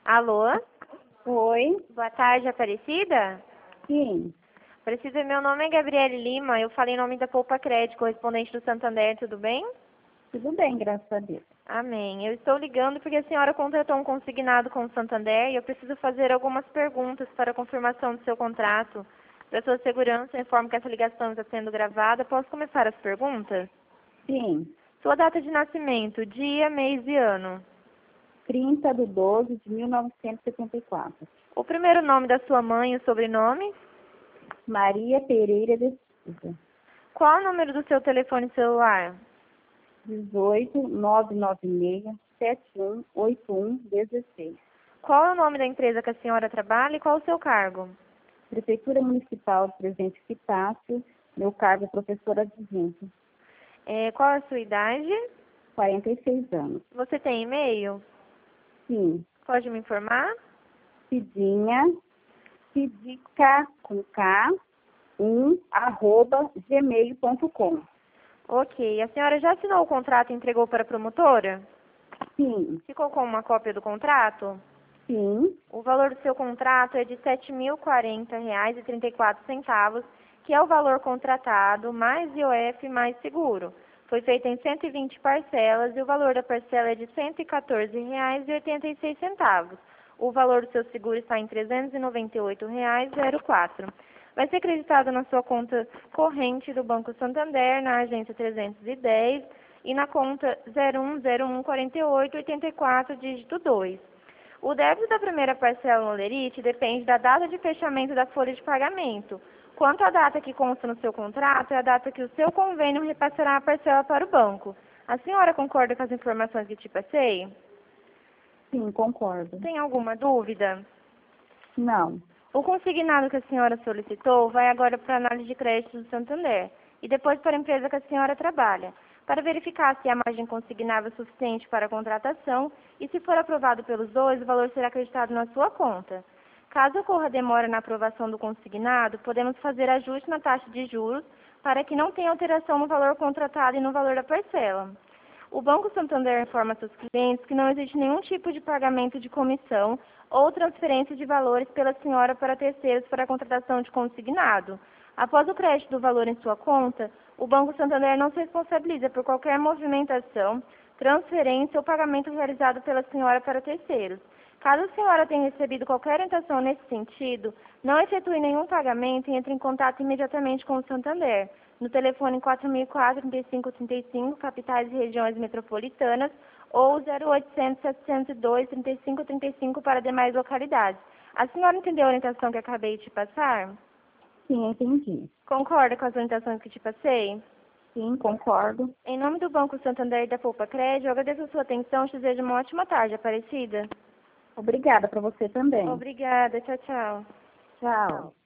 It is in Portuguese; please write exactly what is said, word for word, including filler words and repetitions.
Alô? Oi, Boa tarde, Aparecida? sim, Aparecida, meu nome é Gabriele Lima, eu falei em nome da Poupa Crédito, correspondente do Santander, tudo bem? tudo bem, graças a Deus. Amém. Eu estou ligando porque a senhora contratou um consignado com o Santander e eu preciso fazer algumas perguntas para a confirmação do seu contrato. Para sua segurança, eu informo que essa ligação está sendo gravada. Posso começar as perguntas? Sim, Sua data de nascimento, dia, mês e ano. trinta de doze de mil novecentos e setenta e quatro. O primeiro nome da sua mãe e o sobrenome? Maria Pereira de Souza. Qual o número do seu telefone celular? dezoito, nove nove seis, sete um oito um um seis. Qual é o nome da empresa que a senhora trabalha e qual o seu cargo? Prefeitura Municipal de Presidente Epitácio, meu cargo é professora adjunta, É, qual é a sua idade? quarenta e seis anos. Você tem e-mail? Sim, Pode me informar? Cidinha, Cidica com K, um, arroba, gmail ponto com. Ok. A senhora já assinou o contrato e entregou para a promotora? Sim, Ficou com uma cópia do contrato? sim, O valor do seu contrato é de sete mil e quarenta reais e trinta e quatro centavos, que é o valor contratado, mais I O F mais seguro. Foi feito em cento e vinte parcelas e o valor da parcela é de cento e quatorze reais e oitenta e seis centavos. O valor do seu seguro está em trezentos e noventa e oito reais e zero quatro. Vai ser acreditado na sua conta corrente do Banco Santander, na agência trezentos e dez e na conta zero um zero um quatro oito oito quatro, dígito dois. O débito da primeira parcela no Lerite depende da data de fechamento da folha de pagamento. Quanto à data que consta no seu contrato, é a data que o seu convênio repassará a parcela para o banco. A senhora concorda com as informações que te passei? sim, concordo. Tem alguma dúvida? Não, O consignado que a senhora solicitou vai agora para a análise de crédito do Santander e depois para a empresa que a senhora trabalha, para verificar se a margem consignável é suficiente para a contratação e, se for aprovado pelos dois, o valor será acreditado na sua conta. Caso ocorra demora na aprovação do consignado, podemos fazer ajuste na taxa de juros para que não tenha alteração no valor contratado e no valor da parcela. O Banco Santander informa seus clientes que não existe nenhum tipo de pagamento de comissão ou transferência de valores pela senhora para terceiros para a contratação de consignado. Após o crédito do valor em sua conta, o Banco Santander não se responsabiliza por qualquer movimentação, transferência ou pagamento realizado pela senhora para terceiros. Caso a senhora tenha recebido qualquer orientação nesse sentido, não efetue nenhum pagamento e entre em contato imediatamente com o Santander, no telefone quatro mil e quatro, trinta e cinco trinta e cinco, capitais e regiões metropolitanas, ou zero oitocentos, setecentos e dois, trinta e cinco trinta e cinco para demais localidades. A senhora entendeu a orientação que acabei de te passar? sim, entendi. Concorda com as orientações que te passei? Sim, concordo. Em nome do Banco Santander e da Poupa Crédito, eu agradeço a sua atenção e te desejo uma ótima tarde, Aparecida. Obrigada para você também. Obrigada, tchau, tchau. Tchau.